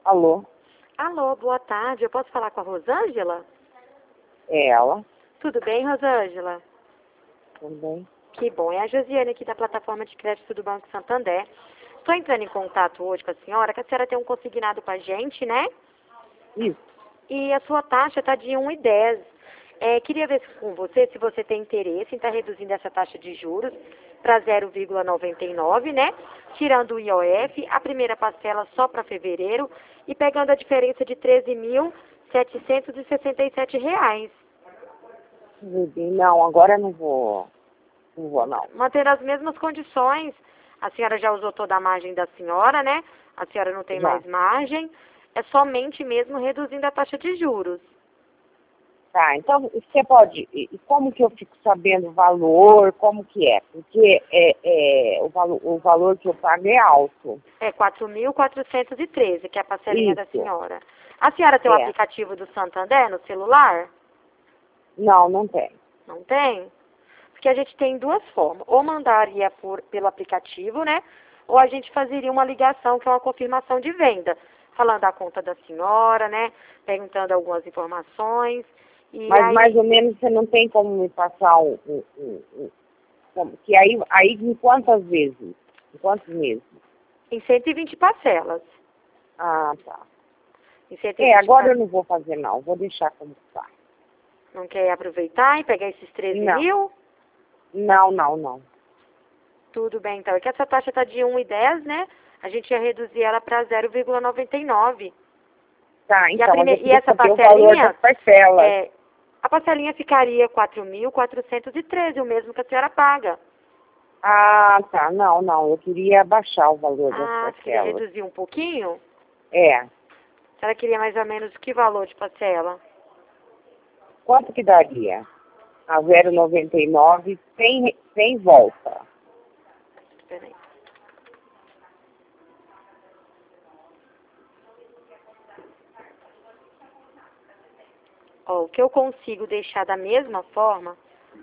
Alô? Alô, boa tarde. Eu posso falar com a Rosângela? É ela? Tudo bem, Rosângela? Tudo bem? Que bom. É a Josiane aqui da plataforma de crédito do Banco Santander. Estou entrando em contato hoje com a senhora, que a senhora tem um consignado com a gente, né? Isso. E a sua taxa está de 1,10. Queria ver com você se você tem interesse em estar reduzindo essa taxa de juros para 0,99, né? Tirando o IOF, a primeira parcela só para fevereiro e pegando a diferença de R$ 13.767. Não, agora eu não vou. Não vou, não. Manter as mesmas condições. A senhora já usou toda a margem da senhora, né? A senhora não tem Já. mais margem. É somente mesmo reduzindo a taxa de juros. Tá, então você pode. E como que eu fico sabendo o valor? Como que é? Porque o valor que eu pago é alto. É 4.413, que é a parcelinha da Isso. senhora. A senhora tem o É. aplicativo do Santander no celular? Não, não tem. Não tem? Porque a gente tem duas formas. Ou mandaria pelo aplicativo, né? Ou a gente fazeria uma ligação, que é uma confirmação de venda. Falando da conta da senhora, né? Perguntando algumas informações. E Mas aí, mais ou menos você não tem como me passar que aí em quantas vezes? Em quantos meses? em 120 parcelas. Ah, tá. Em 120 Agora eu não vou fazer não, vou deixar como está. Não quer aproveitar e pegar esses 13 Não, mil? não. Tudo bem, então. É que essa taxa está de 1,10, né? A gente ia reduzir ela para 0,99. Tá, E, então, mas eu e queria essa saber o valor parcelinha, das parcelas. a parcelinha ficaria 4.413, o mesmo que a senhora paga. Ah, tá, não, eu queria baixar o valor das Ah, você queria parcelas. reduzir um pouquinho? É, A senhora queria mais ou menos que valor de parcela? quanto que daria? A 0,99 sem volta. Peraí. Ó, o que eu consigo deixar da mesma forma...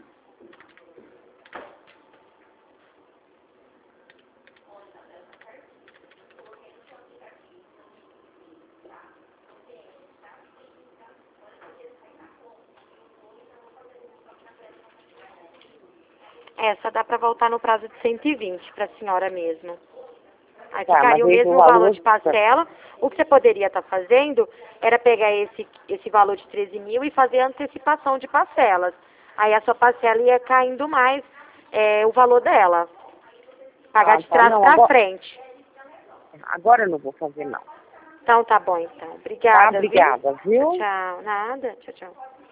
Essa dá para voltar no prazo de 120 para a senhora mesmo. Aí Tá, ficaria mas o aí mesmo valor de parcela. O que você poderia estar fazendo era pegar esse valor de 13 mil e fazer a antecipação de parcelas. Aí a sua parcela ia caindo mais o valor dela. Pagar de trás não, para frente. agora eu não vou fazer não. Então tá bom, então. Tá, Obrigada, viu? obrigada, viu? Tchau, tchau. Nada. Tchau, tchau.